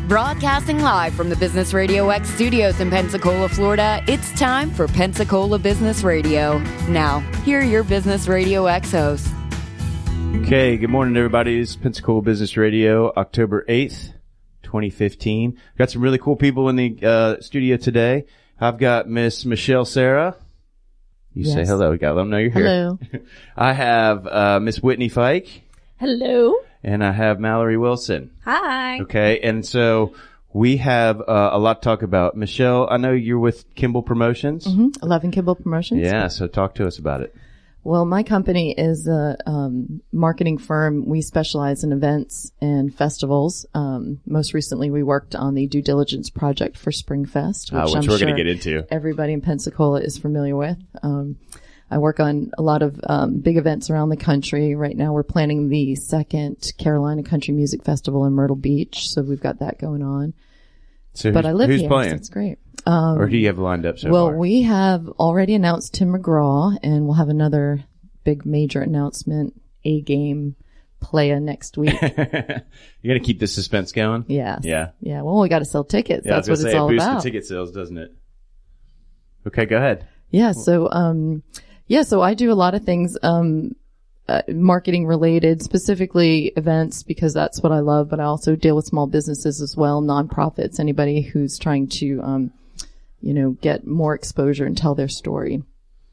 Broadcasting live from the Business Radio X studios in Pensacola, Florida, it's time for Pensacola Business Radio. Now, here are your Business Radio X hosts. Okay, good morning, everybody. This is Pensacola Business Radio, October 8th, 2015. Got some really cool people in the studio today. I've got Miss Michelle Sarah. You say hello. We got to let them know you're here. Hello. I have Miss Whitney Fike. Hello. And I have Mallory Wilson. Hi. Okay, and so we have a lot to talk about. Michelle, I know you're with Kimball Promotions. 11 Kimball Promotions. Yeah, so talk to us about it. Well, my company is a marketing firm. We specialize in events and festivals. Most recently, we worked on the due diligence project for SpringFest, which we're going to get into. Everybody in Pensacola is familiar with. I work on a lot of big events around the country. Right now, we're planning the second Carolina Country Music Festival in Myrtle Beach, so we've got that going on. So but I live who's here, playing? So it's great. Or do you have lined up so far? Well, we have already announced Tim McGraw, and we'll have another big major announcement, A-Game playa next week. You're going to keep the suspense going? Yes. Yeah. Yeah. Well, we got to sell tickets. Yeah, That's what it's all it boosts about. the ticket sales, doesn't it? Okay, go ahead. Yeah. So, so I do a lot of things, marketing related, specifically events, because that's what I love, but I also deal with small businesses as well, nonprofits, anybody who's trying to, get more exposure and tell their story.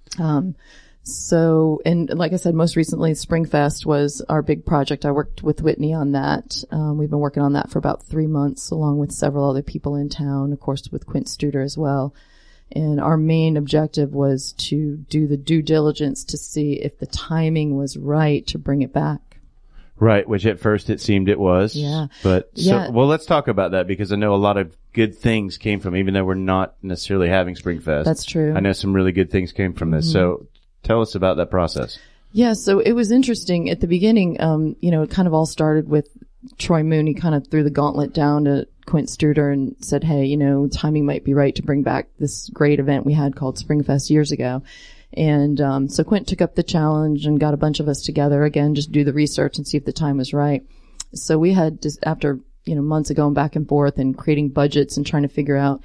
And like I said, most recently, SpringFest was our big project. I worked with Whitney on that. We've been working on that for about 3 months, along with several other people in town, of course, with Quint Studer as well. And our main objective was to do the due diligence to see if the timing was right to bring it back. Right, which at first it seemed it was. Yeah. But, well, let's talk about that because I know a lot of good things came from, even though we're not necessarily having SpringFest. That's true. I know some really good things came from this. So tell us about that process. Yeah, so it was interesting. At the beginning, it kind of all started with Troy Mooney kind of threw the gauntlet down to Quint Studer and said, hey, timing might be right to bring back this great event we had called SpringFest years ago. And so Quint took up the challenge and got a bunch of us together again, just do the research and see if the time was right. So we had just after, months of going back and forth and creating budgets and trying to figure out,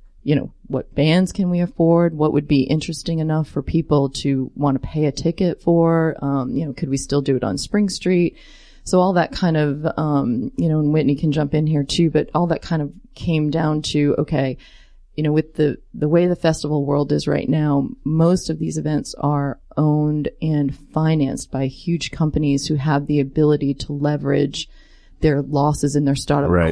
what bands can we afford? What would be interesting enough for people to want to pay a ticket for? Could we still do it on Spring Street? So all that kind of, and Whitney can jump in here too, but all that kind of came down to, okay, with the way the festival world is right now, most of these events are owned and financed by huge companies who have the ability to leverage their losses in their startup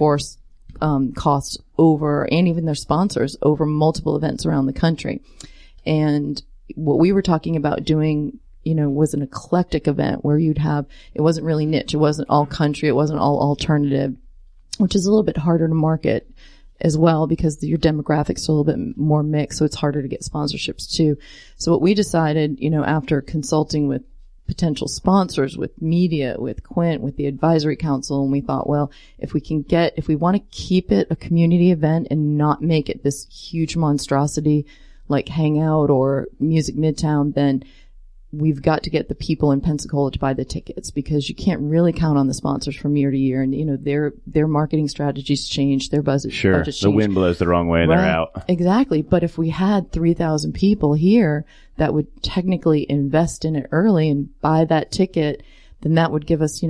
costs over, and even their sponsors over multiple events around the country. And what we were talking about doing, was an eclectic event where it wasn't really niche. It wasn't all country. It wasn't all alternative, which is a little bit harder to market as well because your demographics are a little bit more mixed. So it's harder to get sponsorships too. So what we decided, after consulting with potential sponsors, with media, with Quint, with the advisory council, and we thought, well, if we want to keep it a community event and not make it this huge monstrosity like Hangout or Music Midtown, then we've got to get the people in Pensacola to buy the tickets because you can't really count on the sponsors from year to year. And, their marketing strategies change, their budgets change. The wind blows the wrong way and they're out. Exactly. But if we had 3,000 people here that would technically invest in it early and buy that ticket, then that would give us,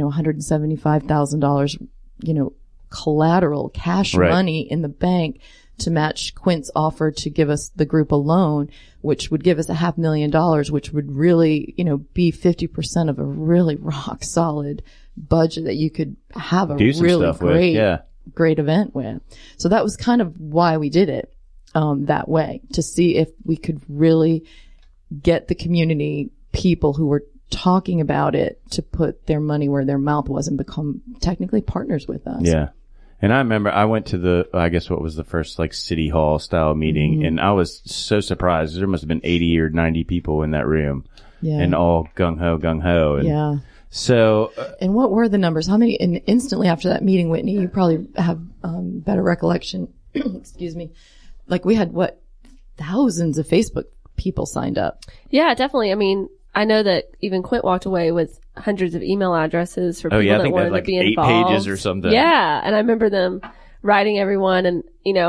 $175,000, collateral cash money in the bank to match Quint's offer to give us the group a loan, which would give us $500,000, which would really, be 50% of a really rock solid budget that you could have a really great event with. So that was kind of why we did it, that way, to see if we could really get the community people who were talking about it to put their money where their mouth was and become technically partners with us. Yeah. And I remember I went to what was the first city hall style meeting and I was so surprised. There must have been 80 or 90 people in that room and all gung ho. And yeah. So. And what were the numbers? How many? And instantly after that meeting, Whitney, you probably have, better recollection. Excuse me. We had thousands of Facebook people signed up. Yeah, definitely. I mean, I know that even Quint walked away with hundreds of email addresses for people that wanted to be involved. 8 pages or something. Yeah, and I remember them writing everyone. And,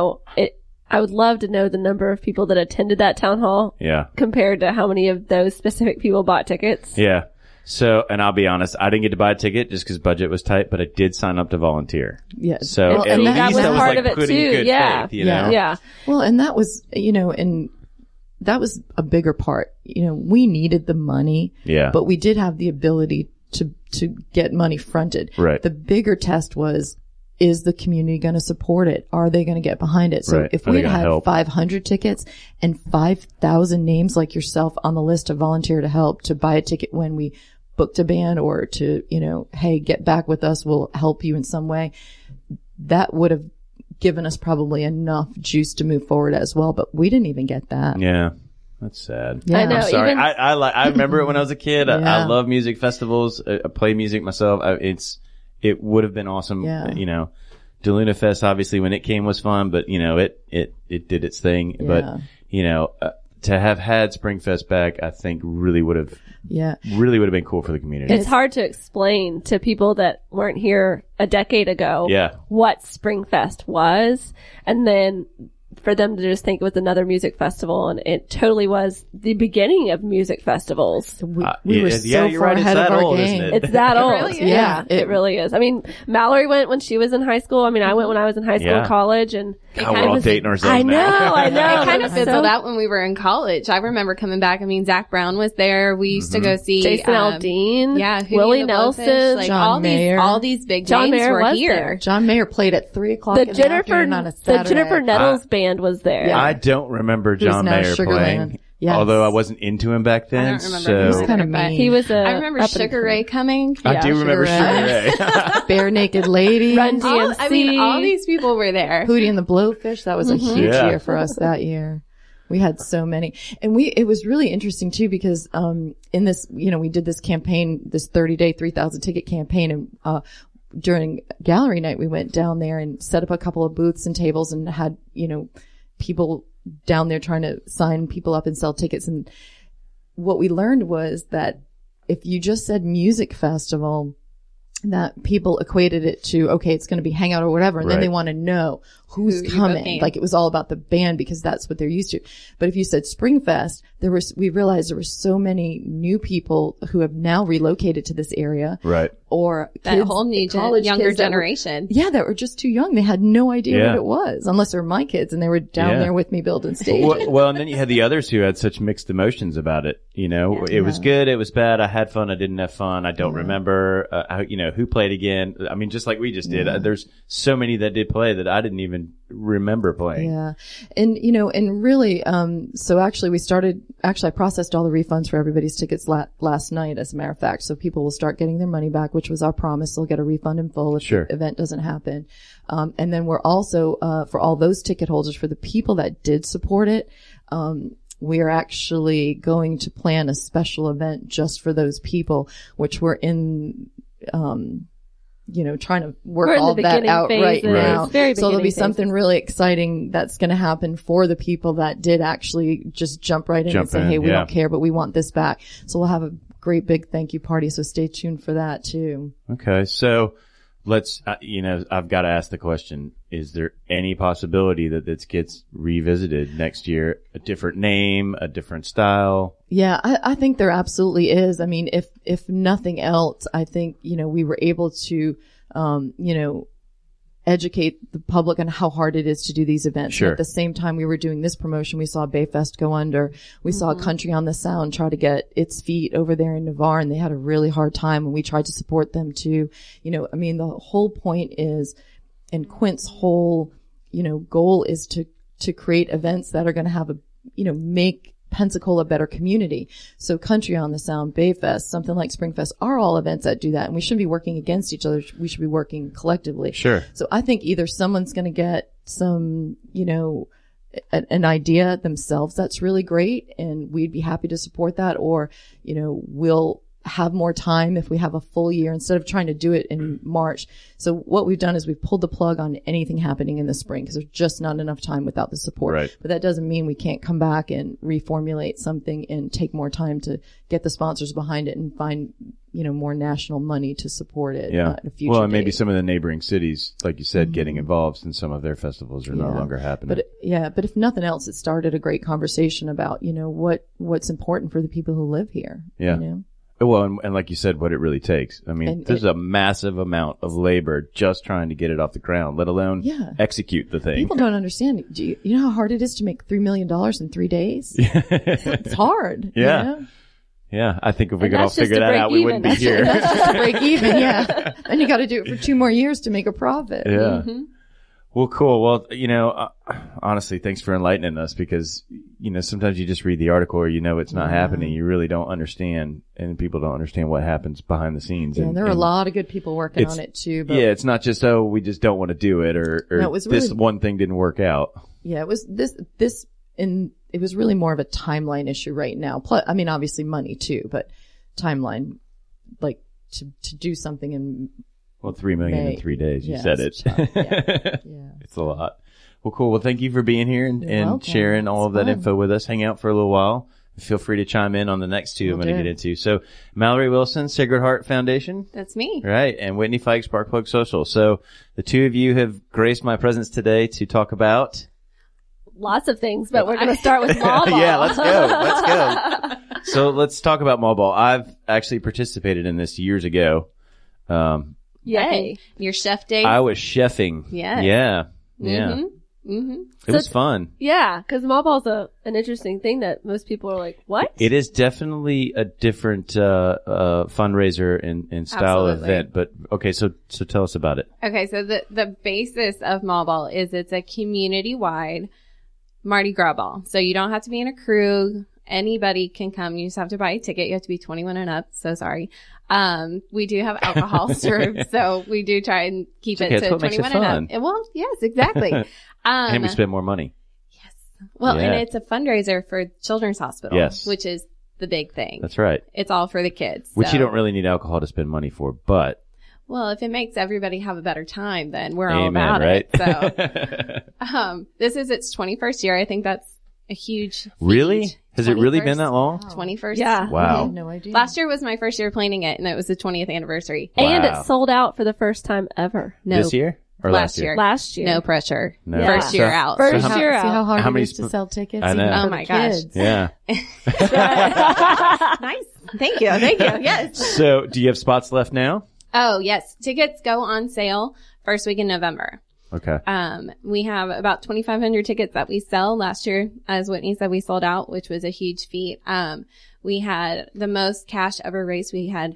I would love to know the number of people that attended that town hall Yeah. compared to how many of those specific people bought tickets. Yeah. So, and I'll be honest, I didn't get to buy a ticket just because budget was tight, but I did sign up to volunteer. Yeah. So Well, at and least that was I was part like of it putting too. good Yeah. faith, you Yeah. know? Yeah. Well, and that was, and that was a bigger part. We needed the money, Yeah. but we did have the ability to get money fronted. Right. The bigger test was, is the community going to support it? Are they going to get behind it? So Right. if Are they we'd gonna had help? 500 tickets and 5,000 names like yourself on the list to volunteer to help, to buy a ticket when we booked a band, or to, hey, get back with us, we'll help you in some way, that would have given us probably enough juice to move forward as well. But we didn't even get that. Yeah. That's sad. Yeah. I know. I'm sorry. Even- I remember it when I was a kid. I Yeah. love music festivals. I play music myself. It would have been awesome. Yeah. DeLuna Fest, obviously, when it came was fun, but it did its thing. Yeah. But, to have had Springfest back, I think really would have been cool for the community. It's hard to explain to people that weren't here a decade ago Yeah. what Springfest was, and then for them to just think it was another music festival, and it totally was the beginning of music festivals. We were so you're far right. It's ahead that of our old, game. isn't it? It's that old. really is. Yeah, Yeah. it really is. I mean, Mallory went when she was in high school. I mean, I went when I was in high school Yeah. and college, and God, we're all dating ourselves I know, now. I know. It kind of So- fizzled out when we were in college. I remember coming back. I mean, Zach Brown was there. We used to go see Jason Aldean, yeah, Hootie Willie and the Blowfish, Nelson, like John Mayer. all these big John names Mayer were was here. there. John Mayer played at 3:00 the in the Jennifer, afternoon on a the Saturday. Jennifer Nettles band was there. Yeah. I don't remember Who's John now Mayer Sugarland. playing. Yes. Although I wasn't into him back then. I don't remember so who He's was kinda there, but mean. He was I remember up and Sugar Ray coming. I Yeah, do remember Sugar Sugar Ray. Ray. Bare Naked Lady, Run All, I mean, DMC. all these people were there. Hootie and the Blowfish. That was a huge Yeah. year for us that year. We had so many. And it was really interesting too because, in this, we did this campaign, this 30-day, 3,000 ticket campaign. And, during gallery night, we went down there and set up a couple of booths and tables and had, people down there trying to sign people up and sell tickets. And what we learned was that if you just said music festival, that people equated it to, okay, it's going to be hangout or whatever. And then Right. they want to know who's Who you coming. booking. Like it was all about the band because that's what they're used to. But if you said Springfest, we realized there were so many new people who have now relocated to this area Right. or That kids, whole new college younger kids that were- generation. that were just too young. They had no idea Yeah. what it was unless they were my kids and they were down Yeah. there with me building stages. Well, and then you had the others who had such mixed emotions about it. It was good. It was bad. I had fun. I didn't have fun. I don't remember, who played again. I mean, just like we just did. There's so many that did play that I didn't even remember playing. Yeah. And, and really, so actually I processed all the refunds for everybody's tickets last night, as a matter of fact. So people will start getting their money back, which was our promise. They'll get a refund in full if Sure. the event doesn't happen. And then we're also, for all those ticket holders, for the people that did support it, we are actually going to plan a special event just for those people, which we're in, trying to work We're in the all that beginning out right phases. now. Very So there'll be beginning something really exciting that's going to happen for the people that did actually just jump right in and say, hey, we don't care, but we want this back. So we'll have a great big thank you party. So stay tuned for that too. Okay. So let's, I've got to ask the question. Is there any possibility that this gets revisited next year? A different name, a different style? Yeah, I think there absolutely is. I mean, if nothing else, I think, we were able to, educate the public on how hard it is to do these events. Sure. And at the same time we were doing this promotion, we saw Bayfest go under. We saw Country on the Sound try to get its feet over there in Navarre, and they had a really hard time, and we tried to support them too. The whole point is, and Quint's whole, goal is to create events that are going to have make Pensacola a better community. So Country on the Sound, Bayfest, something like Springfest are all events that do that. And we shouldn't be working against each other. We should be working collectively. Sure. So I think either someone's going to get some, an idea themselves that's really great, and we'd be happy to support that, or, we'll have more time if we have a full year instead of trying to do it in March. So what we've done is we've pulled the plug on anything happening in the spring because there's just not enough time without the support. Right. But that doesn't mean we can't come back and reformulate something and take more time to get the sponsors behind it and find, more national money to support it. Yeah. At a future Well, and maybe date. some of the neighboring cities, like you said, getting involved since some of their festivals are no Yeah. longer happening. But if nothing else, it started a great conversation about, what's important for the people who live here. Yeah. Well, and like you said, what it really takes. I mean, there's a massive amount of labor just trying to get it off the ground, let alone execute the thing. People don't understand. Do you know how hard it is to make $3 million in 3 days? It's hard. Yeah. Yeah. I think if we And could all that's just figure to that break out, we even. wouldn't be That's here. That's just to break even, yeah. And you got to do it for 2 more years to make a profit. Yeah. Well, cool. Well, honestly, thanks for enlightening us because, sometimes you just read the article or it's not happening. You really don't understand and people don't understand what happens behind the scenes. Yeah, and there are a lot of good people working on it too. But it's not just, we just don't want to do it or No, it was this really- one thing didn't work out. yeah, it was it was really more of a timeline issue right now. Plus, I mean, obviously money too, but timeline, like to do something in, Well, 3 million May. in 3 days. You Yeah, said it. it's tough. Yeah. It's a lot. Well, cool. Well, thank you for being here and welcome. sharing all of It's that fun. info with us. Hang out for a little while. Feel free to chime in on the next two I'm Will going to do. get into. So, Mallory Wilson, Sacred Heart Foundation. That's me. Right. And Whitney Fike, Sparkplug Social. So, the two of you have graced my presence today to talk about. Lots of things, but we're going to start with Mall Ball. Yeah, let's go. So, let's talk about Mall Ball. I've actually participated in this years ago. Yay. Your chef day. I was chefing. Yes. Yeah. Yeah. It was fun. Yeah, because Mall Ball's an interesting thing that most people are like, what? It is definitely a different fundraiser and style Absolutely. event. But okay, so tell us about it. Okay, so the basis of Mall Ball is it's a community-wide Mardi Gras ball. So you don't have to be in a crew. Anybody can come. You just have to buy a ticket. You have to be 21 and up. So sorry. We do have alcohol served, so we do try and keep okay, it that's to what makes it 21 and fun. up. Well, yes, exactly. And we spend more money. Well, Yeah. and it's a fundraiser for Children's Hospital, Yes. which is the big thing. That's right. It's all for the kids. Which so- you don't really need alcohol to spend money for, but Well, if it makes everybody have a better time, then we're amen, all about right? it. So, this is its 21st year. I think that's a huge feat. Really? Has it really been that long? 21st. Yeah. I Wow. had no idea. Last year was my first year planning it, and it was the 20th anniversary. And Wow. it sold out for the first time ever. No, This year or last last year. Last year. No pressure. No. First Yeah. year out. First So how- year See how out. hard How it many is to sell tickets? I know. even for Oh the my gosh. kids. Yeah. Nice. Thank you. Thank you. Yes. So, do you have spots left now? Oh, yes. Tickets go on sale first week in November. Okay. We have about 2,500 tickets that we sell. Last year, as Whitney said, we sold out, which was a huge feat. We had the most cash ever raised. We had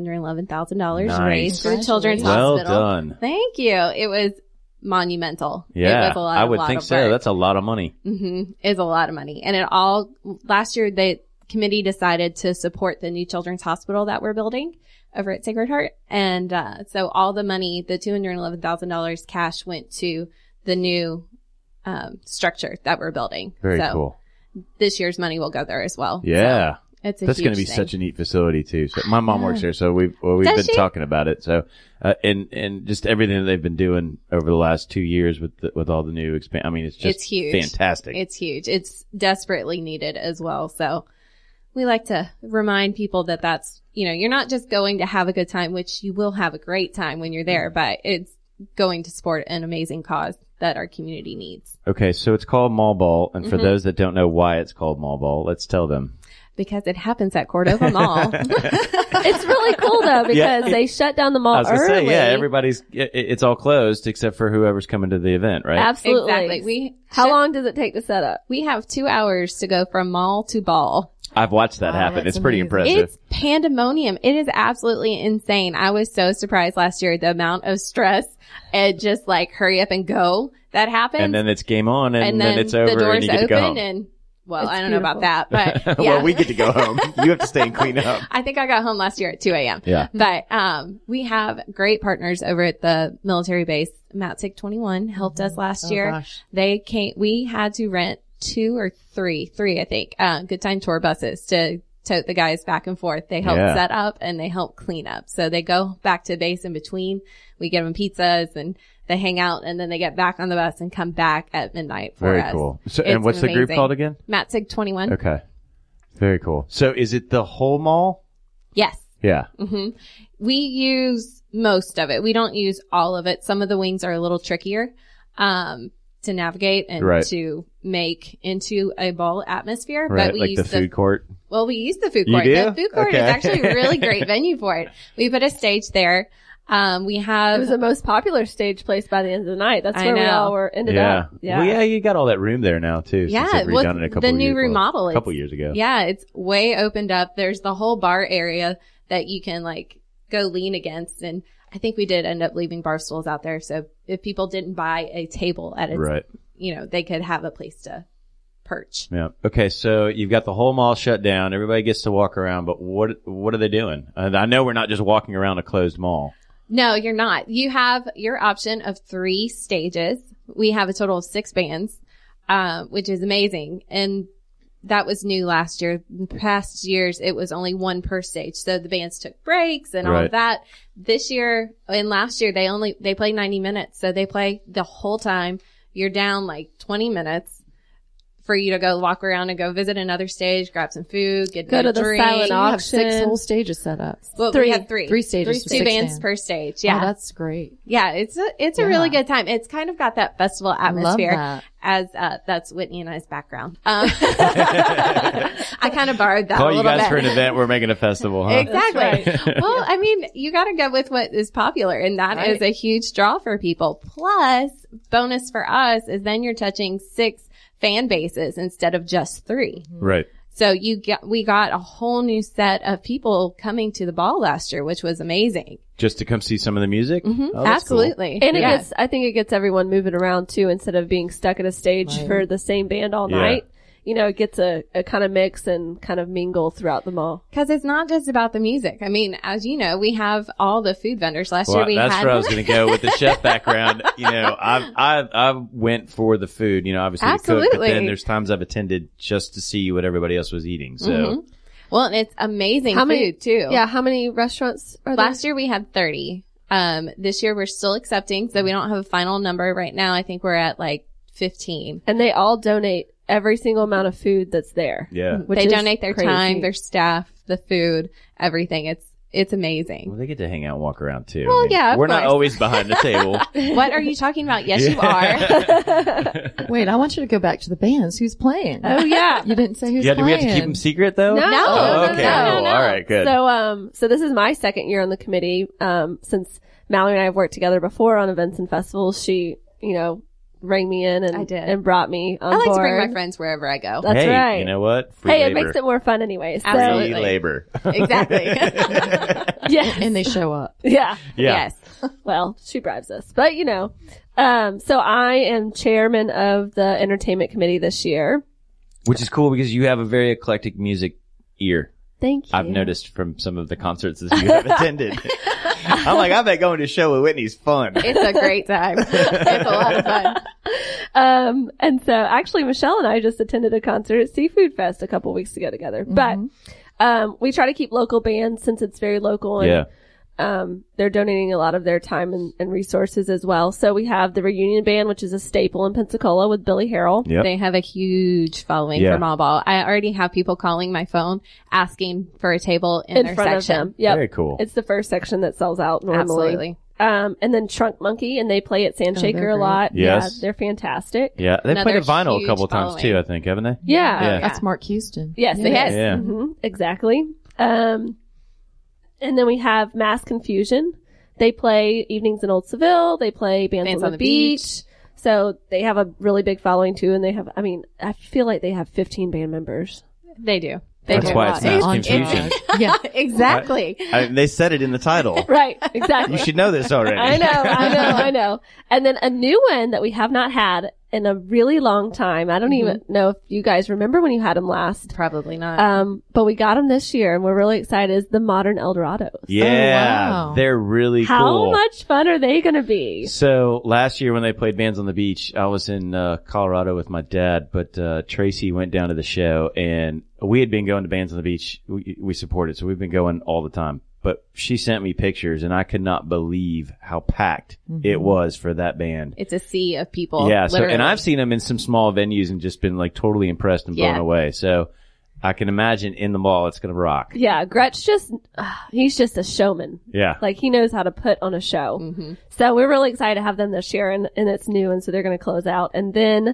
$211,000 Nice. raised for the Children's Well Hospital. done. Thank you. It was monumental. Yeah. It was a lot, I would lot think of so. work. That's a lot of money. Is a lot of money. And last year, the committee decided to support the new Children's Hospital that we're building over at Sacred Heart. And, so all the money, the $211,000 cash went to the new, structure that we're building. Very so cool. This year's money will go there as well. Yeah. So it's a That's going to be thing. such a neat facility too. So my mom works here, so we've been Does she? talking about it. So, and just everything that they've been doing over the last 2 years with all the new I mean, it's just It's huge. fantastic. It's huge. It's desperately needed as well. So we like to remind people that that's, you're not just going to have a good time, which you will have a great time when you're there, but it's going to support an amazing cause that our community needs. Okay, so it's called Mall Ball, and for Mm-hmm. those that don't know why it's called Mall Ball, let's tell them. Because it happens at Cordova Mall. It's really cool though because Yeah. they shut down the mall I was gonna early. say, yeah, it's all closed except for whoever's coming to the event, right? Absolutely. Exactly. How long does it take to set up? We have 2 hours to go from mall to ball. I've watched that Wow, happen. that's It's pretty amazing. impressive. It's pandemonium. It is absolutely insane. I was so surprised last year, the amount of stress and just like hurry up and go that happens. And then it's game on, and then it's the over, doors and you get to go open home. and, well, It's I don't know about that, but yeah. Well, we get to go home. You have to stay and clean up. I think I got home last year at 2 a.m. Yeah. But, we have great partners over at the military base. Mount 21 helped us last year. gosh. We had to rent 2 or 3, I think, Good Time tour buses to tote the guys back and forth. They help Yeah. set up and they help clean up. So they go back to base in between. We give them pizzas and they hang out, and then they get back on the bus and come back at midnight for Very us. cool. So, and It's what's the group amazing. called again? Matzig 21. Okay. Very cool. So is it the whole mall? Yes. Yeah. We use most of it. We don't use all of it. Some of the wings are a little trickier to navigate and Right. to make into a ball atmosphere. Right. But we Like use the food court. Well, we use the food You court. do? The food court Okay. is actually a really great venue for it. We put a stage there. We It have was the most popular stage place by the end of the night. That's I where we know. all were ended Yeah. up. Yeah. Well, yeah, you got all that room there now too. Yeah, Since they've well, redone it a couple the of new years, remodel, a couple years ago. Yeah, it's way opened up. There's the whole bar area that you can like go lean against. And I think we did end up leaving bar stools out there. So if people didn't buy a table at its, Right. they could have a place to perch. Yeah. Okay. So you've got the whole mall shut down. Everybody gets to walk around, but what are they doing? I know we're not just walking around a closed mall. No, you're not. You have your option of 3 stages. We have a total of 6 bands, which is amazing. And that was new last year. In past years, it was only 1 per stage. So the bands took breaks and all Right. of that. This year and last year, they play 90 minutes. So they play the whole time. You're down like 20 minutes for you to go walk around and go visit another stage, grab some food, get Go a to the drink. silent You have 6 auction. whole stages set up. Well, Three. we have 3. 3 stages. for 2 6 bands bands. per stage. Yeah. Oh, that's great. Yeah, it's a Yeah. really good time. It's kind of got that festival I love atmosphere that. as, that's Whitney and I's background. I kind of borrowed that a Call you little guys bit. for an event. We're making a festival, huh? Exactly. That's Well, I mean, you gotta go with what is popular, and that Right. is a huge draw for people. Plus, bonus for us is then you're touching 6 fan bases instead of just 3. Right. So we got a whole new set of people coming to the ball last year, which was amazing. Just to come see some of the music? Oh, that's cool. Absolutely. And Yeah. I think it gets everyone moving around too, instead of being stuck at a stage Right. for the same band all Yeah. night. It gets a kind of mix and kind of mingle throughout the mall. Because it's not just about the music. I mean, as you know, we have all the food vendors. Last year Well, we that's had where I was going to go with the chef background. I went for the food, obviously to cook, but Absolutely. then there's times I've attended just to see what everybody else was eating. So Mhm. Well, and it's amazing How many- food too. Yeah, how many restaurants are there? Last year we had 30. This year we're still accepting, so we don't have a final number right now. I think we're at like 15. And they all donate every single amount of food that's there. yeah. Which They is donate their crazy. time, their staff, the food, everything. It's amazing. Well, they get to hang out and walk around too. Well, yeah, of we're not course. always behind the table. What are you talking about? Yes, you are. Wait, I want you to go back to the bands. Who's playing? Oh yeah. You didn't say who's Yeah, do we playing. have to keep them secret though? No. Oh, No, okay, no, cool. no. All right, good. So this is my second year on the committee. Since Mallory and I have worked together before on events and festivals, she, rang me in I did. and brought me on I like board. to bring my friends wherever I go. That's hey, right. you know what? Free Hey, labor. it makes it more fun anyways. So, Absolutely. Free labor. Exactly. yes. And they show up. Yeah. Yeah. Yes. Well, she bribes us, but so I am chairman of the entertainment committee this year. Which is cool because you have a very eclectic music ear. Thank you. I've noticed from some of the concerts that you have attended. I'm like, I bet going to a show with Whitney's fun. It's a great time. It's a lot of fun. And so actually Michelle and I just attended a concert at Seafood Fest a couple weeks ago together, but, we try to keep local bands since it's very local and, Yeah. they're donating a lot of their time and resources as well. So we have the Reunion Band, which is a staple in Pensacola with Billy Harrell. Yep. They have a huge following Yeah. for Mall Ball. I already have people calling my phone asking for a table in their front section. of them. Yep. Very cool. It's the first section that sells out normally. Absolutely. And then Trunk Monkey, and they play at Sandshaker they're a great. lot. Yes. Yeah, they're fantastic. Yeah. They played Another a vinyl a huge couple times following. too, I think, haven't they? Yeah. Yeah. That's Mark Houston. Yes, it Yes. is. Yeah. Exactly. And then we have Mass Confusion. They play evenings in Old Seville. They play Bands on the Beach. So they have a really big following too. And they have, I feel like they have 15 band members. They do. That's do. why it's Mass On Confusion. Yeah. Exactly. They said it in the title. Right. Exactly. You should know this already. I know. And then a new one that we have not had, in a really long time. I don't even know if you guys remember when you had them last. Probably not. But we got them this year, and we're really excited. Is the Modern Eldorados. Yeah, wow. they're really How cool. much fun are they going to be? So last year when they played Bands on the Beach, I was in Colorado with my dad, but Tracy went down to the show, and we had been going to Bands on the Beach. We support it, so we've been going all the time. But she sent me pictures, and I could not believe how packed it was for that band. It's a sea of people. Yeah, so, literally. and I've seen them in some small venues and just been like totally impressed and blown Yeah. away. So I can imagine in the mall it's going to rock. Yeah, Gretsch he's just a showman. Yeah. Like, he knows how to put on a show. So we're really excited to have them this year, and it's new, and so they're going to close out. And then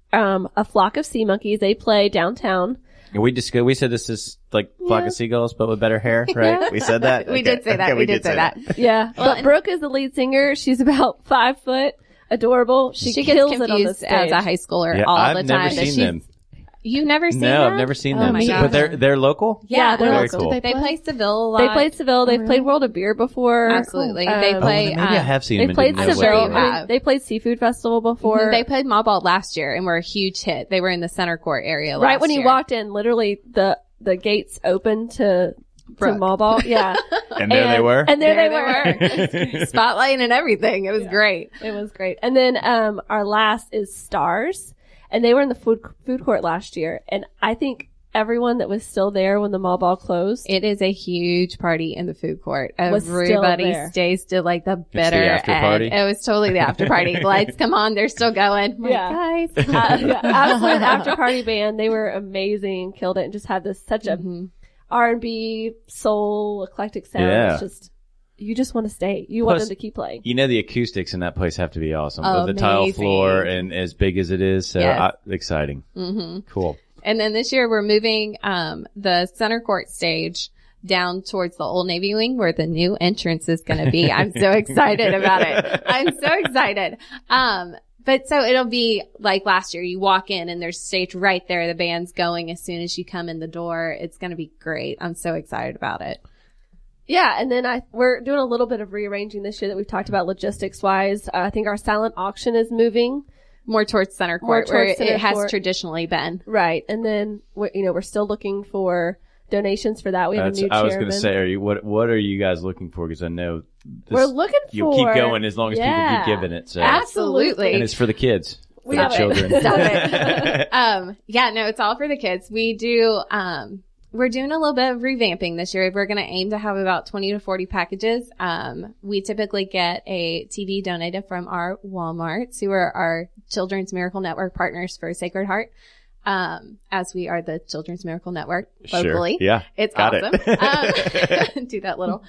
a Flock of Sea Monkeys, they play downtown. And we said this is like Flock of Seagulls, but with better hair, right? We said that? We did say that. Okay, we did say that. Yeah. But Brooke is the lead singer. She's about 5 foot, adorable. She She kills gets it on the confused stage. as a high schooler Yeah, all I've the time. never but seen them. You've never seen them? No, I've never seen them. my But gosh. they're local? Yeah, they're Very local. cool. They play Seville a lot. They played Seville. They've played World of Beer before. Absolutely. They Oh, play. then maybe I have seen They them. and played didn't know what Seville. they were. have. They played Seafood Festival before. They played Mall Ball last year and were a huge hit. They were in the center court area right last when you year. walked in, literally the gates opened to Brooke. Mall Ball. Yeah. And there they were? And there they There were. Spotlight and everything. It was great. It was great. And then our last is Stars, and they were in the food court last year. And I think everyone that was still there when the Mall Ball closed. It is a huge party in the food court. Was still Everybody there. stays to like the the bitter after end. party? It was totally the after party. The lights come on. They're still going. I'm like, Yeah. guys. Yeah, absolute after party band. They were amazing, killed it, and just had this such a R&B, soul, eclectic sound. Yeah. It's just, you just want to stay. You want Plus, them to keep playing. You know the acoustics in that place have to be awesome. With the tile Amazing. floor and as big as it is. So Yes. exciting. Cool. And then this year we're moving the center court stage down towards the Old Navy wing where the new entrance is going to be. I'm so excited about it. I'm so excited. But so it'll be like last year. You walk in and there's stage right there. The band's going as soon as you come in the door. It's going to be great. I'm so excited about it. Yeah, and then we're doing a little bit of rearranging this year that we've talked about logistics wise. I think our silent auction is moving. More towards center More court where towards center it has court. traditionally been. Right. And then, we're still looking for donations for that. We have a new I was chairman. going to say, what are you guys looking for? Because I know We're looking for... you'll keep going as long as people keep giving it. So. Absolutely. And it's for the kids. For We the love it. children. Stop it. Yeah, no, it's all for the kids. We do, we're doing a little bit of revamping this year. We're going to aim to have about 20 to 40 packages. We typically get a TV donated from our Walmarts, who are our Children's Miracle Network partners for Sacred Heart. As we are the Children's Miracle Network locally. Sure. Yeah. It's Got awesome. it. Do that little,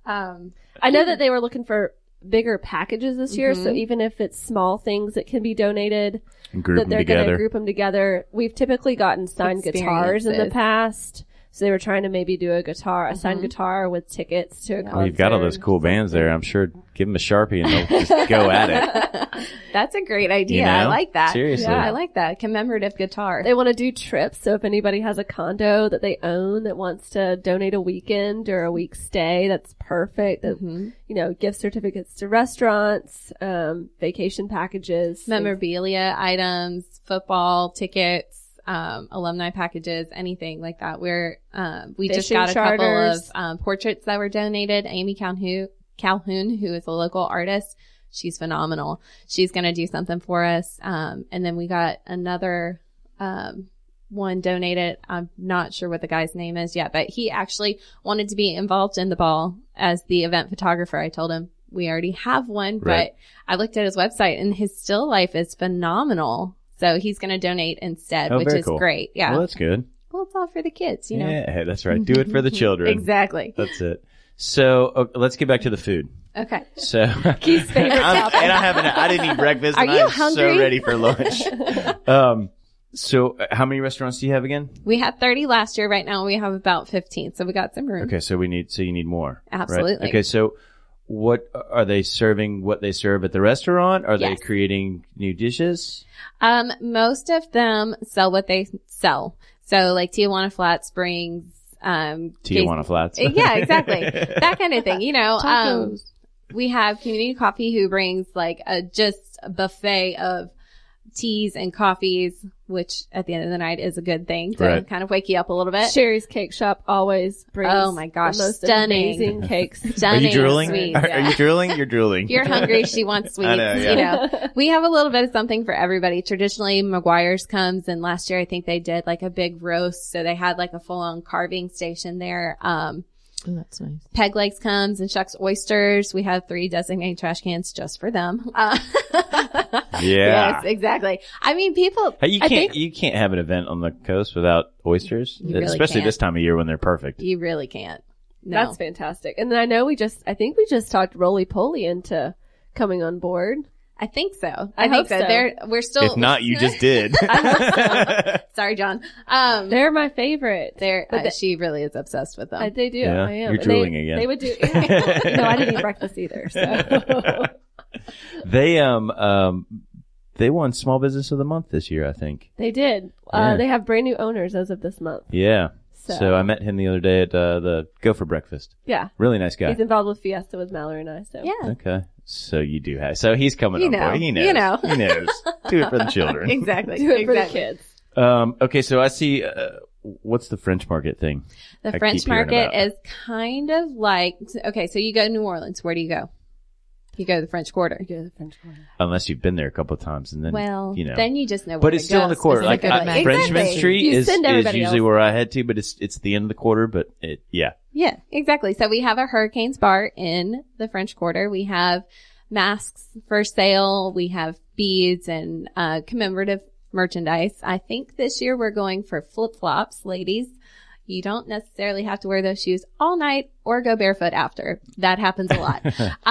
I know that they were looking for bigger packages this year, so even if it's small things that can be donated, Group that them they're going to together. group them together. We've typically gotten signed guitars in the Experiences. past, so they were trying to maybe do a signed guitar with tickets to a concert. Well, you've got all those cool bands there. I'm sure give them a Sharpie and they'll just go at it. that's a great idea. You know? I like that. Seriously. Yeah, I like that. Commemorative guitar. They want to do trips, so if anybody has a condo that they own that wants to donate a weekend or a week stay, that's perfect. That, gift certificates to restaurants, vacation packages. Memorabilia items, football tickets, alumni packages, anything like that. We just Fishing got a charters. couple of portraits that were donated. Amy Calhoun, who is a local artist, she's phenomenal. She's going to do something for us. And then we got another one donated. I'm not sure what the guy's name is yet, but he actually wanted to be involved in the ball as the event photographer. I told him we already have one, Right. but I looked at his website and his still life is phenomenal. So he's going to donate instead, Oh, which very is cool. great. Yeah. Well, that's good. Well, it's all for the kids, you know. Yeah, that's right. Do it for the children. Exactly. That's it. So let's get back to the food. Okay. So Keith's favorite topic. and I didn't eat breakfast. Are and you I'm hungry? so ready for lunch. So how many restaurants do you have again? We had 30 last year. Right now we have about 15. So we got some room. Okay, so you need more. right? Absolutely. Okay, so what are they serving? What they serve at the restaurant? Are they Yes. creating new dishes? Most of them sell what they sell. So like Tijuana Flats brings, Tijuana Flats. Yeah, exactly. That kind of thing, Tacos. We have Community Coffee who brings like just a buffet of teas and coffees, which at the end of the night is a good thing to Right. kind of wake you up a little bit. Sherry's Cake Shop always brings Oh my gosh, the most stunning. amazing cakes. Are Stunning you drooling? sweets, Are yeah. you drooling? You're drooling. You're hungry. She wants sweets. I know, yeah. You know, we have a little bit of something for everybody. Traditionally, McGuire's comes, and last year I think they did like a big roast. So they had like a full on carving station there. Oh, that's nice. Peg Legs comes and shucks oysters. We have 3 designated trash cans just for them. Yes, exactly. I mean, people, Hey, I think you can't have an event on the coast without oysters, You really especially can't. this time of year when they're perfect. you really can't. No. That's fantastic. And then I know I think we just talked Roly Poly into coming on board. I think so. I hope think so. We're still, If not, you just did. sorry, John. They're my favorite. She really is obsessed with them. They do. Yeah, I am. you're And drooling again. They would do. No, I didn't eat breakfast either. So. They won Small Business of the Month this year, I think. They did. Yeah. They have brand new owners as of this month. Yeah. So- So I met him the other day at the Go for Breakfast. Yeah. Really nice guy. He's involved with Fiesta with Mallory and I. So Yeah. Okay. So you do have. So he's coming You on know. board. He knows. You know. He knows. Do it for the children. Exactly. do it for the Exactly. kids. Okay. So I see. What's the French Market thing? The I French keep hearing market about. is kind of like, okay, so you go to New Orleans. Where do you go? You go to the French Quarter. Go to the French Quarter. Unless you've been there a couple of times, and then Well, you know. then you just know where But to it's still go in the quarter. Like specifically. Frenchman Exactly. Street You is send everybody usually else. where I head to, but it's the end of the quarter. But yeah. Yeah, exactly. So we have a Hurricanes bar in the French Quarter. We have masks for sale. We have beads and commemorative merchandise. I think this year we're going for flip-flops, ladies. You don't necessarily have to wear those shoes all night or go barefoot after. That happens a lot.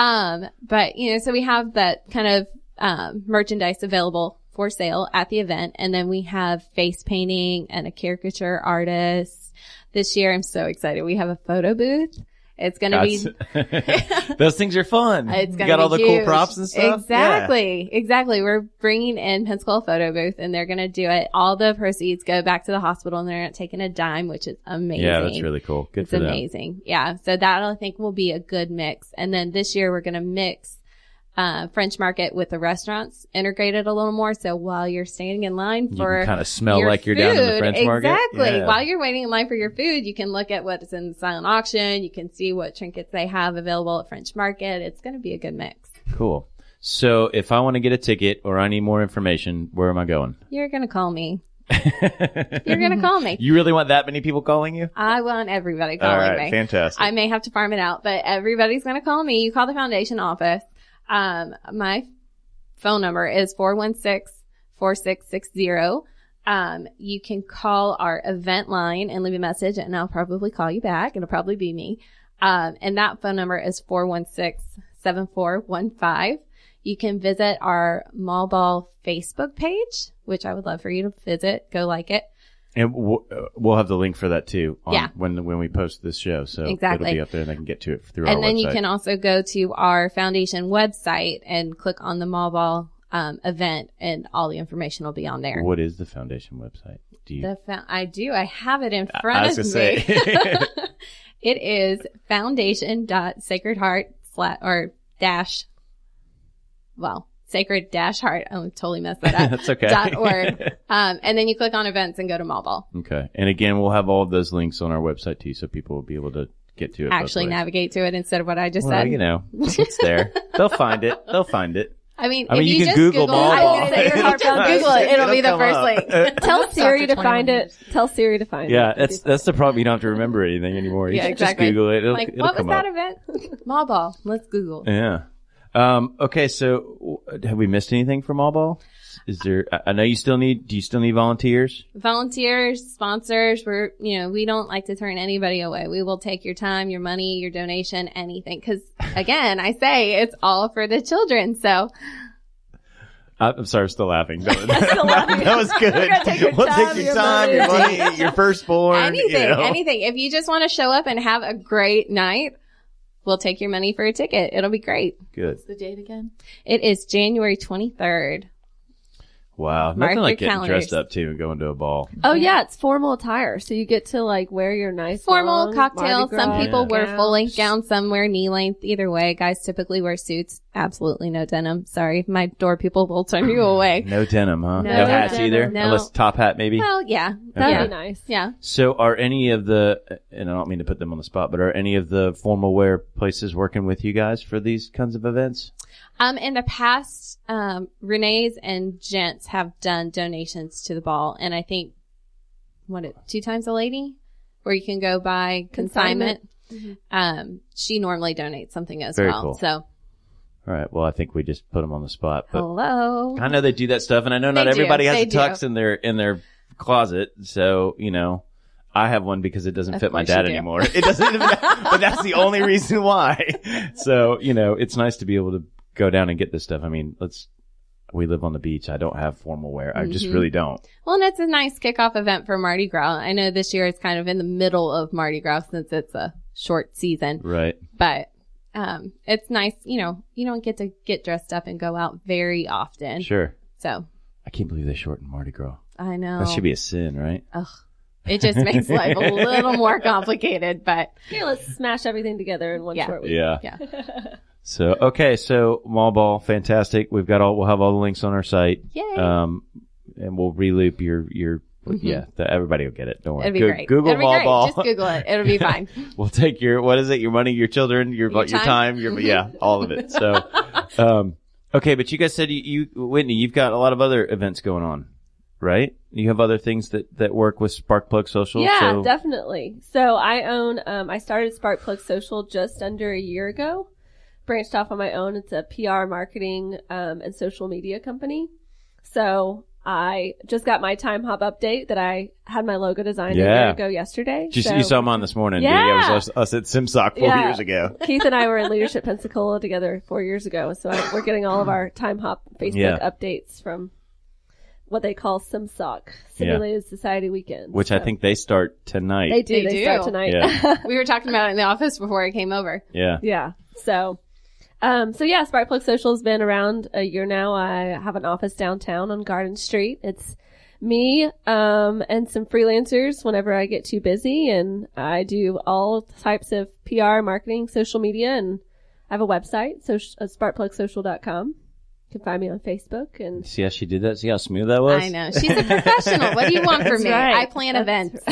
But you know, so we have that kind of merchandise available for sale at the event. And then we have face painting and a caricature artist. This year, I'm so excited. We have a photo booth. It's going to be, Those things are fun. it's You going to got be all the huge. cool props and stuff. Exactly. Exactly. We're bringing in Pensacola Photo Booth and they're going to do it. All the proceeds go back to the hospital and they're not taking a dime, which is amazing. Yeah, that's really cool. Good It's for them. amazing. Yeah. So that I think will be a good mix. And then this year we're going to mix French Market with the restaurants, integrated a little more. So while you're standing in line You for can kind of smell your like you're down in the food, French Market. Exactly. Yeah. While you're waiting in line for your food, you can look at what's in the silent auction. You can see what trinkets they have available at French Market. It's going to be a good mix. Cool. So if I want to get a ticket or I need more information, where am I going? You're going to call me. You're going to call me. You really want that many people calling you? I want everybody All calling right, me. fantastic. I may have to farm it out, but everybody's going to call me. You call the foundation office. My phone number is 416-4660. You can call our event line and leave a message and I'll probably call you back. It'll probably be me. And that phone number is 416-7415. You can visit our Mall Ball Facebook page, which I would love for you to visit. Go like it. And we'll have the link for that too Yeah. when we post this show. So Exactly. it'll be up there and they can get to it through our And then website. you can also go to our foundation website and click on the Mall Ball event and all the information will be on there. What is the foundation website? Do you? I do. I have it in front I was of gonna me. say. It is foundation.sacredheart sacred-heart. I totally messed that up. That's okay. .org. And then you click on events and go to Mall Ball. Okay. And again, we'll have all of those links on our website too, so people will be able to get to it. Actually both ways. navigate to it instead of what I just Well, said. you know, it's there. They'll find it. They'll find it. I mean, I mean, if you you can just Google Mall I was Ball. gonna say, It'll just come up. Google it. It'll be the It'll first come link. up. Tell Siri to 21 find it. minutes. Tell Siri to find Yeah, it. that's the problem. You don't have to remember anything anymore. You Yeah, should exactly. just Google it. It'll, Like, it'll what was come that up. event? Mall Ball. Let's Google. Yeah. Okay. So have we missed anything from Mall Ball? Is there? I know do you still need volunteers? Volunteers, sponsors, we don't like to turn anybody away. We will take your time, your money, your donation, anything. Cause again, I say it's all for the children. So I'm sorry, I'm still laughing. laughing. That was good. We're gonna take your We'll time, take your your time, your money. money, your firstborn. anything, you know. anything. If you just want to show up and have a great night, we'll take your money for a ticket. It'll be great. Good. What's the date again? It is January 23rd. Wow. Mark Nothing like your getting dressed calendars. up too and going to a ball. Oh yeah, it's formal attire, so you get to like wear your nice Formal long cocktail. Mardi Some Gras people wear gowns. full-length gowns, some wear knee-length. Either way, guys typically wear suits. Absolutely no denim. Sorry, my door people will turn you away. No denim, huh? No No hats denim. either? No. Unless top hat maybe? Well, yeah. That'd yeah. be nice. Yeah. So are any of the, and I don't mean to put them on the spot, but are any of the formal wear places working with you guys for these kinds of events? In the past, Renee's and Gents have done donations to the ball, and I think, 2 times a lady? Where you can go buy consignment. She normally donates something as Very well. cool. So, All right. Well, I think we just put them on the spot. But hello. I know they do that stuff, and I know not They do. everybody has They a tux in their closet. So, you know, I have one because it doesn't Of fit my course dad you do. anymore. It doesn't even, but that's the only reason why. So, you know, it's nice to be able to go down and get this stuff. I mean, we live on the beach. I don't have formal wear. I just really don't. Well, and it's a nice kickoff event for Mardi Gras. I know this year it's kind of in the middle of Mardi Gras since it's a short season. Right. But it's nice, you know, you don't get to get dressed up and go out very often. Sure. So, I can't believe they shortened Mardi Gras. I know. That should be a sin, right? It just makes life a little more complicated, but Here, let's smash everything together in one Yeah. short week. Yeah. yeah. So, okay. So Mall Ball, fantastic. We'll have all the links on our site. Yay. And we'll reloop your everybody will get it. Don't worry. It'll be great. Google It'll be Mall great. Ball. Just Google it. It'll be fine. We'll take your money, your children, your time, all of it. So, okay. But you guys said you Whitney, you've got a lot of other events going on, right? You have other things that work with Sparkplug Social. Yeah, so. definitely. So I own, I started Sparkplug Social just under a year ago. Branched off on my own. It's a PR marketing, and social media company. So I just got my Time Hop update that I had my logo designed a year ago yesterday. You saw him on this morning. Yeah. It was us at SimSock 4 years ago. Keith and I were in Leadership Pensacola together 4 years ago. So we're getting all of our Time Hop Facebook updates from what they call SimSock, Simulated Society Weekend. Which I think they start tonight. They do. They They do. start tonight. Yeah. We were talking about it in the office before I came over. Yeah. Yeah. So Sparkplug Social has been around a year now. I have an office downtown on Garden Street. It's me, and some freelancers whenever I get too busy, and I do all types of PR, marketing, social media, and I have a website, sparkplugsocial.com. You can find me on Facebook and See how she did that? See how smooth that was? I know. She's a professional. What do you want from That's me? right. I plan events.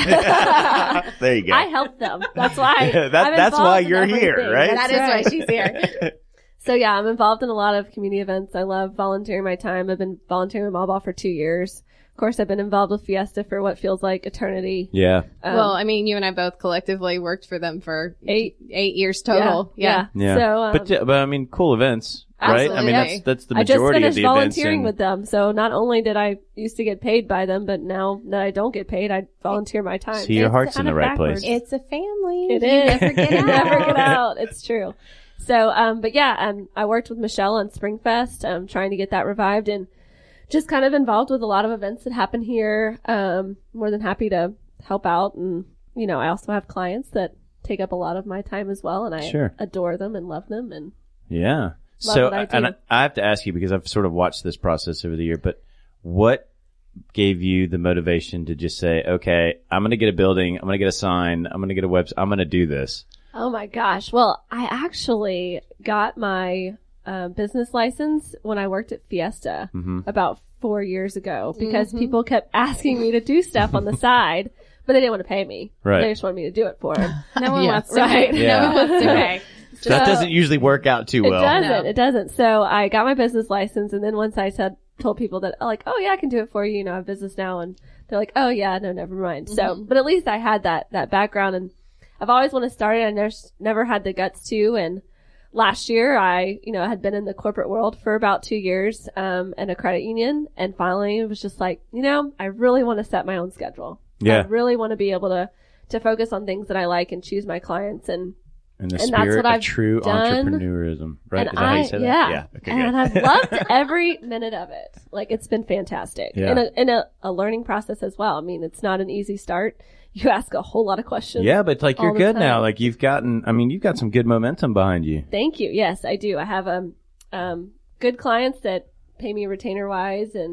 There you go. I help them. That's why That's why you're here, right? That is why she's here. So yeah, I'm involved in a lot of community events. I love volunteering my time. I've been volunteering with Mall Ball for 2 years. Of course, I've been involved with Fiesta for what feels like eternity. Yeah. Well, I mean, you and I both collectively worked for them for 8 years Yeah. total. Yeah. Yeah. So, but I mean, cool events, right? I mean, Absolutely. that's the I just majority of finished the events. volunteering with them. So not only did I used to get paid by them, but now that I don't get paid, I volunteer my time. See, your It's heart's in kind the of right backwards. place. It's a family. It You is. never get You out. never get out. It's true. So, but yeah, I worked with Michelle on Springfest, trying to get that revived and just kind of involved with a lot of events that happen here. More than happy to help out. And, you know, I also have clients that take up a lot of my time as well. And I Sure. adore them and love them. And Yeah. Love So, what I do. and I have to ask you because I've sort of watched this process over the year, but what gave you the motivation to just say, okay, I'm going to get a building, I'm going to get a sign, I'm going to get a website, I'm going to do this? oh my gosh. Well, I actually got my business license when I worked at Fiesta about 4 years ago because people kept asking me to do stuff on the side, but they didn't want to pay me. Right. They just wanted me to do it for them. No one wants to Right. pay. Yeah. No one wants to pay. That doesn't usually work out too well. It doesn't. So I got my business license, and then once I told people that, like, oh yeah, I can do it for you, you know, I have business now, and they're like, oh yeah, no, never mind. So, but at least I had that background, and I've always wanted to start it. I never had the guts to, and last year I, you know, had been in the corporate world for about 2 years, in a credit union, and finally it was just like, you know, I really want to set my own schedule. Yeah. I really want to be able to focus on things that I like and choose my clients, and In the And that's spirit what of I've true done. entrepreneurism, right? And Is that how you say that? Yeah. Okay, and good. I've loved every minute of it. Like, it's been fantastic. Yeah. In a learning process as well. I mean, it's not an easy start. You ask a whole lot of questions. Yeah, but like you're all the good time. now. Like you've got some good momentum behind you. Thank you. Yes, I do. I have good clients that pay me retainer wise, and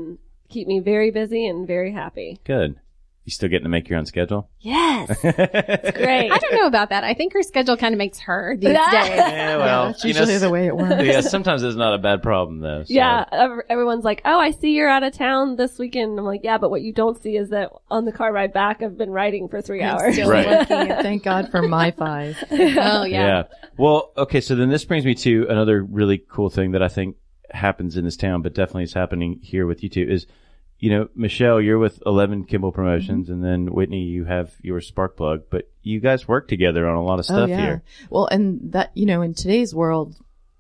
keep me very busy and very happy. Good. You still getting to make your own schedule? Yes. It's great. I don't know about that. I think her schedule kind of makes her these days. Yeah, well, That's usually the way it works. Yeah, sometimes it's not a bad problem though. So. Yeah, everyone's like, "Oh, I see you're out of town this weekend." I'm like, "Yeah, but what you don't see is that on the car ride back, I've been writing for 3 hours." Still Right. looking. Thank God for my 5. Oh, yeah. Well, okay, so then this brings me to another really cool thing that I think happens in this town, but definitely is happening here with you two is, you know, Michelle, you're with 11 Kimball Promotions, and then Whitney, you have your Sparkplug, but you guys work together on a lot of stuff here. Well, and that, you know, in today's world,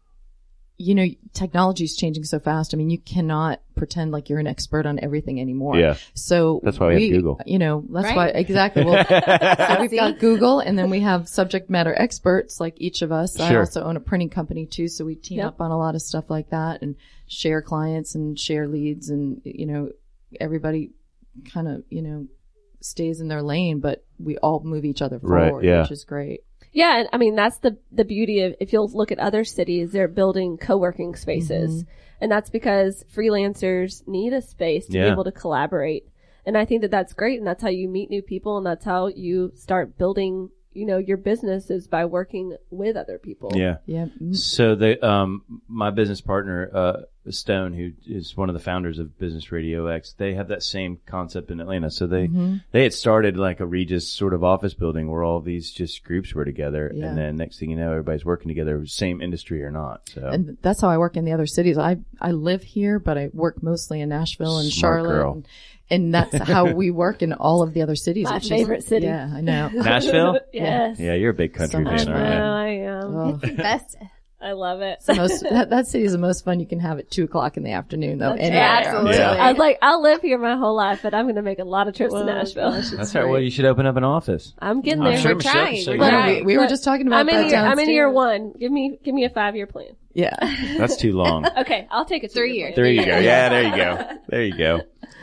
you know, technology is changing so fast. I mean, you cannot pretend like you're an expert on everything anymore. Yeah. So that's why we have Google. You know, that's Right. why, exactly. Well, so we've got Google, and then we have subject matter experts like each of us. I Sure. also own a printing company too, so we team up on a lot of stuff like that and share clients and share leads, and, you know, everybody kind of, you know, stays in their lane, but we all move each other Right, forward, yeah. which is great. Yeah, and I mean, that's the beauty of, if you'll look at other cities, they're building co-working spaces. And that's because freelancers need a space to be Yeah. able to collaborate. And I think that that's great. And that's how you meet new people. And that's how you start building, you know, your business, is by working with other people. Yeah. Yeah. So my business partner, Stone, who is one of the founders of Business Radio X, they have that same concept in Atlanta. So they had started like a Regis sort of office building where all these just groups were together. Yeah. And then next thing you know, everybody's working together, same industry or not. So And that's how I work in the other cities. I live here, but I work mostly in Nashville and Smart Charlotte. girl. And that's how we work in all of the other cities. My which is- favorite city. Yeah, I know. Nashville? Yes. Yeah, you're a big country So I fan, much know, aren't you? I am. Oh, It's the best. I love it. it's the most, that city is the most fun you can have at 2:00 in the afternoon, though. Anywhere. Absolutely. Yeah. I was like, I'll live here my whole life, but I'm going to make a lot of trips to Nashville. That's right. Well, you should open up an office. I'm getting I'm there. sure We're Michelle trying. can show We're you Look, trying. we were just talking about I'm in that year, I'm in downstairs. year 1. Give me a 5-year plan. Yeah. That's too long. Okay, I'll take a 3 2-year years. plan. There you go. Yeah, there you go. There you go.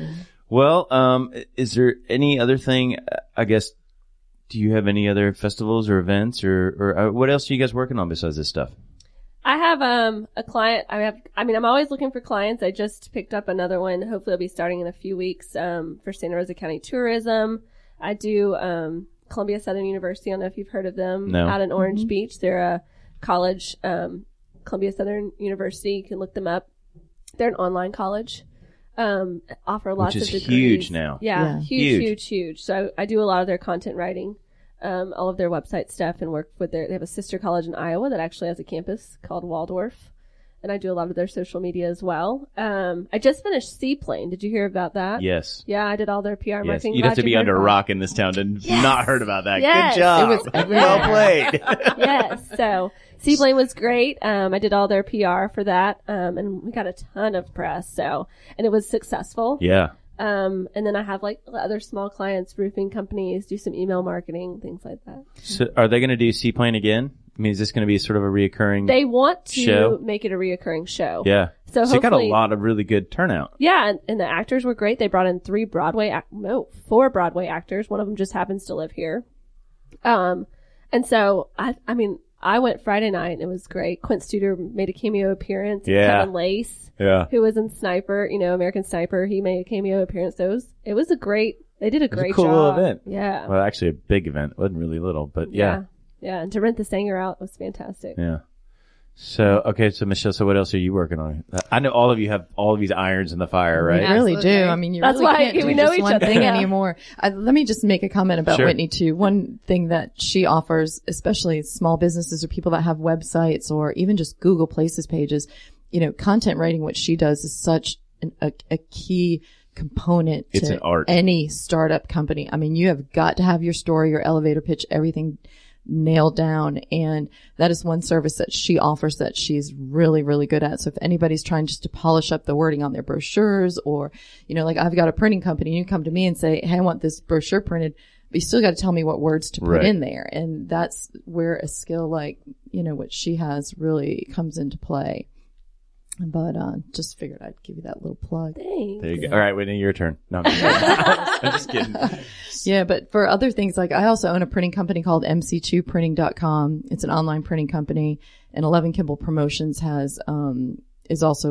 Well, is there any other thing, I guess, do you have any other festivals or events or what else are you guys working on besides this stuff? I have a client. I'm always looking for clients. I just picked up another one. Hopefully, I'll be starting in a few weeks. For Santa Rosa County Tourism, I do Columbia Southern University. I don't know if you've heard of them. No. Out in Orange Beach, they're a college. Columbia Southern University. You can look them up. They're an online college. Offer lots Which of is degrees. huge now. Yeah, Yeah. huge. So I do a lot of their content writing. All of their they have a sister college in Iowa that actually has a campus called Waldorf. And I do a lot of their social media as well. I just finished Seaplane. Did you hear about that? Yes. Yeah, I did all their PR Yes. marketing. You'd have Glad to be you heard under a about rock in this town to not heard about that. Yes. Good job. It was everywhere. Well played. it. Yes. So Seaplane was great. I did all their PR for that. And we got a ton of press. So, and it was successful. Yeah. And then I have like other small clients, roofing companies, do some email marketing, things like that. So are they going to do Seaplane again? I mean, is this going to be sort of a reoccurring? They want to Show? make it a reoccurring show. Yeah. So you got a hopefully- lot of really good turnout. Yeah, and the actors were great. They brought in 4 Broadway actors. One of them just happens to live here. And so I went Friday night and it was great. Quint Studer made a cameo appearance. Yeah. Kevin Lace, Yeah. who was in Sniper, American Sniper, he made a cameo appearance. So they did a great was a job. cool little event. Yeah. Well, actually a big event. It wasn't really little, but yeah. Yeah. And to rent the Sanger out was fantastic. Yeah. So, okay. So Michelle, so what else are you working on? I know all of you have all of these irons in the fire, right? We really Absolutely. do. I mean, you That's really why can't do we know just each one other, thing yeah. anymore. Let me just make a comment about Sure. Whitney too. One thing that she offers, especially small businesses or people that have websites or even just Google Places pages, content writing, what she does is such a key component It's to an art. any startup company. I mean, you have got to have your story, your elevator pitch, everything nailed down. And that is one service that she offers that she's really, really good at. So if anybody's trying just to polish up the wording on their brochures or, like I've got a printing company and you come to me and say, hey, I want this brochure printed, but you still got to tell me what words to put Right. in there. And that's where a skill like, what she has really comes into play. But, just figured I'd give you that little plug. Thanks. There you go. All right, Whitney, your turn. No, I'm just kidding. Yeah, but for other things, like I also own a printing company called MC2printing.com. It's an online printing company, and 11 Kimball Promotions is also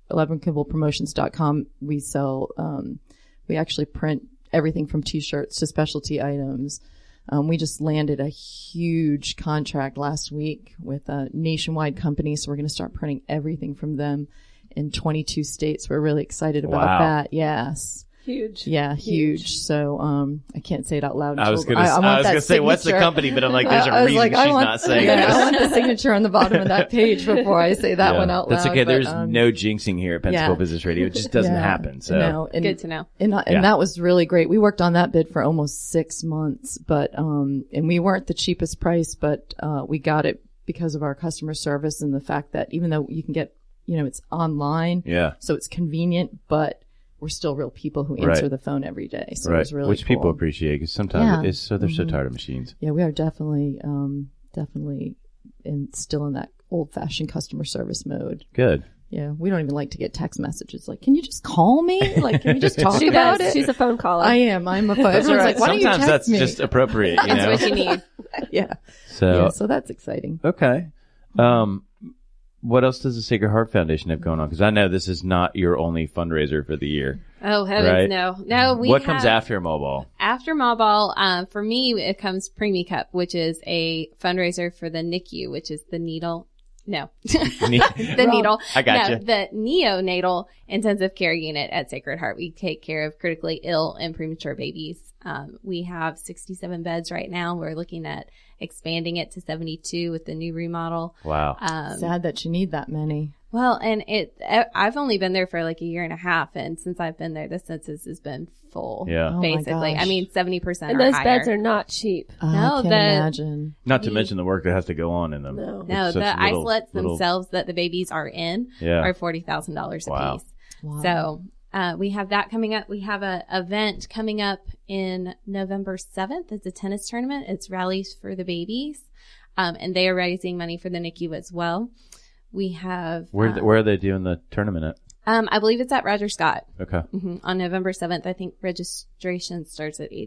11kimballpromotions.com, we sell, we actually print everything from t-shirts to specialty items. We just landed a huge contract last week with a nationwide company. So we're going to start printing everything from them in 22 states. We're really excited about that. Yes. Huge. Yeah, huge. So, I can't say it out loud. I was going to say, what's the company? But I'm like, there's a reason she's not saying this. I want the signature on the bottom of that page before I say that one out loud. That's okay. There's no jinxing here at Pensacola Business Radio. It just doesn't happen. So no, good to know. And that was really great. We worked on that bid for almost 6 months, but, and we weren't the cheapest price, but, we got it because of our customer service and the fact that even though you can get, it's online. Yeah. So it's convenient, but we're still real people who answer the phone every day. So it was really Which cool. people appreciate because sometimes they're so tired of machines. Yeah, we are definitely still in that old fashioned customer service mode. Good. Yeah, we don't even like to get text messages like, "Can you just call me? Like, can we just talk about it?" She's a phone caller. I am. I'm a phone. Everyone's like, "Why don't you text Sometimes me?" that's just appropriate. That's what you need. Yeah. So that's exciting. Okay. What else does the Sacred Heart Foundation have going on? Because I know this is not your only fundraiser for the year. Oh, heavens, right? No, what comes after Mall Ball? After Mall Ball, for me, it comes Preemie Cup, which is a fundraiser for the NICU, which is the needle. No, the needle. I got you. The neonatal intensive care unit at Sacred Heart. We take care of critically ill and premature babies. We have 67 beds right now. We're looking at expanding it to 72 with the new remodel. Wow. Sad that you need that many. Well, and I've only been there for like a year and a half, and since I've been there, the census has been full. Yeah. Oh basically. my gosh. I mean, 70% and are those higher. beds are not cheap. I can't imagine. Not to mention the work that has to go on in them. No. No, the isolates themselves that the babies are in are $40,000 a piece. Wow. So, we have that coming up. We have a event coming up in November 7th. It's a tennis tournament. It's Rallies for the Babies. And they are raising money for the NICU as well. We have, where are they doing the tournament at? I believe it's at Roger Scott. Okay. On November 7th. I think registration starts at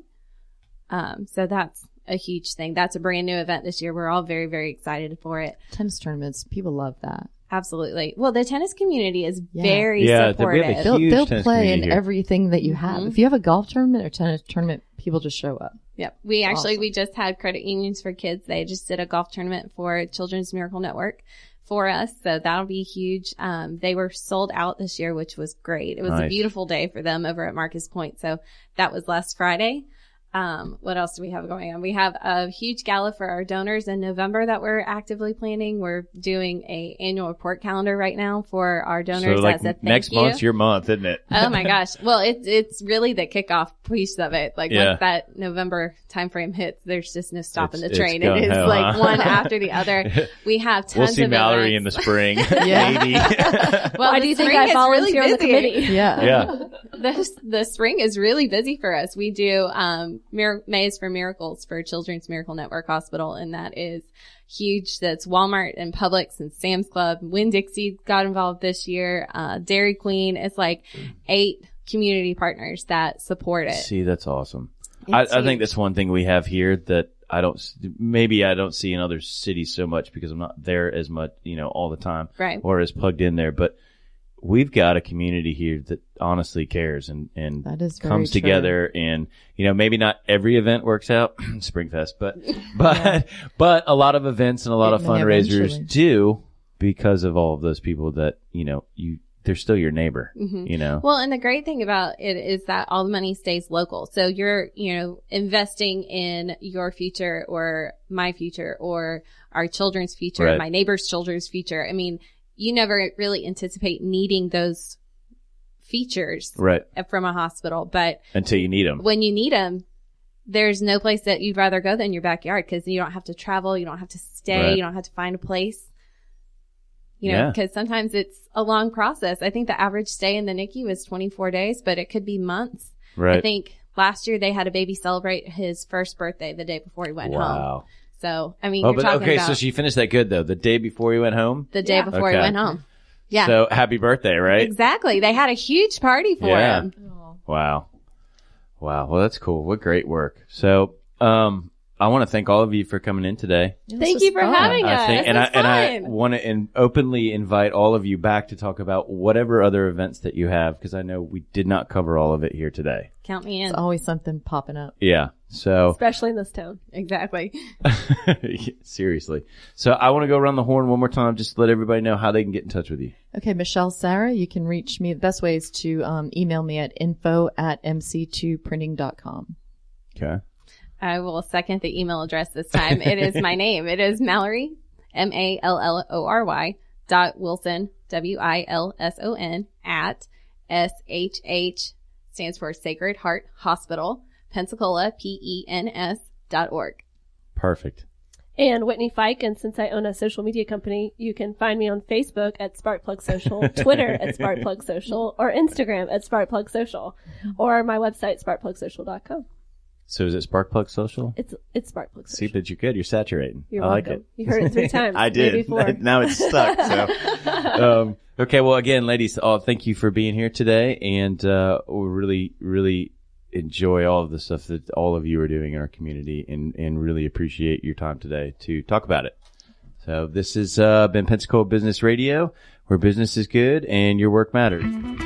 8:30. So that's a huge thing. That's a brand new event this year. We're all very, very excited for it. Tennis tournaments, people love that. Absolutely. Well, the tennis community is very supportive. we have a huge They'll tennis play in community here. everything that you have. If you have a golf tournament or tennis tournament, people just show up. Yep. We just had Credit Unions for Kids. They just did a golf tournament for Children's Miracle Network for us. So that'll be huge. They were sold out this year, which was great. It was a beautiful day for them over at Marcus Point. So that was last Friday. What else do we have going on? We have a huge gala for our donors in November that we're actively planning. We're doing a annual report calendar right now for our donors. So like as a thank next you. month's your month, isn't it? Oh my gosh. Well, it's really the kickoff piece of it. Like Yeah. once that November timeframe hits, there's just no stopping the It's train. gung It is ho, like huh? one after the other. We have tons We'll see of Mallory in the events. spring. Yeah. Maybe. Well, Why do you think I volunteer on the committee? Yeah. Yeah. The spring is really busy for us. We do Maze for Miracles for Children's Miracle Network Hospital, and that is huge. That's Walmart and Publix and Sam's Club. Winn-Dixie got involved this year. Dairy Queen. It's like 8 community partners that support it. See, that's awesome. I think that's one thing we have here that I don't see in other cities so much because I'm not there as much, all the time. Right. Or as plugged in there. But we've got a community here that honestly cares and That is very comes true. together, and maybe not every event works out, Springfest, but a lot of events and a lot of fundraisers Eventually. do because of all of those people that they're still your neighbor. Well, and the great thing about it is that all the money stays local. So you're, investing in your future or my future or our children's future, Right. my neighbor's children's future. I mean, you never really anticipate needing those features Right. from a hospital, but Until you need them. when you need them, there's no place that you'd rather go than your backyard because you don't have to travel, you don't have to stay, Right. you don't have to find a place. Yeah. Because sometimes it's a long process. I think the average stay in the NICU is 24 days, but it could be months. Right. I think last year they had a baby celebrate his first birthday the day before he went home. Wow. So, I mean, you're talking about so she finished that good though. The day before he went home? the day before he Okay. went home. Yeah. So happy birthday, right? Exactly. They had a huge party for Yeah. him. Wow. Well, that's cool. What great work. So, I want to thank all of you for coming in today. Thank you for having us. I want to openly invite all of you back to talk about whatever other events that you have, because I know we did not cover all of it here today. Count me in. It's always something popping up. Yeah. So Especially in this town. Exactly. seriously. So I want to go around the horn one more time, just to let everybody know how they can get in touch with you. Okay, Michelle Sarah, you can reach me. The best way is to email me at info@mc2printing.com. Okay. I will second the email address this time. It is my name. It is Mallory, MALLORY .Wilson, WILSON at SHH, stands for Sacred Heart Hospital, Pensacola, PENS.org. Perfect. And Whitney Fike, and since I own a social media company, you can find me on Facebook at Sparkplug Social, Twitter at Sparkplug Social, or Instagram at Sparkplug Social, or my website, sparkplugsocial.com. So is it Sparkplug Social? It's Sparkplug Social. See, but you could. You're saturating. You're I welcome. like it. You heard it 3 times. I did. Maybe 4. Now it's stuck. So, okay. Well, again, ladies, thank you for being here today, and we really, really enjoy all of the stuff that all of you are doing in our community, and really appreciate your time today to talk about it. So this has been Pensacola Business Radio, where business is good and your work matters.